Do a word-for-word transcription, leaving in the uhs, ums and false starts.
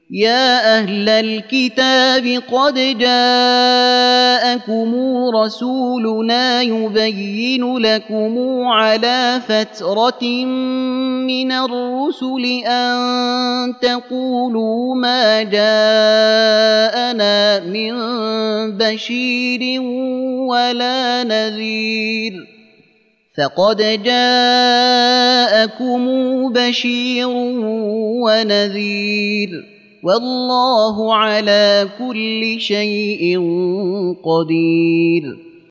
يا أهل الكتاب قد جاءكم رسولنا يبين لكم على فترة من الرسل أن تقولوا ما جاءنا من بشير ولا نذير فقد جاءكم بشير ونذير والله على كل شيء قدير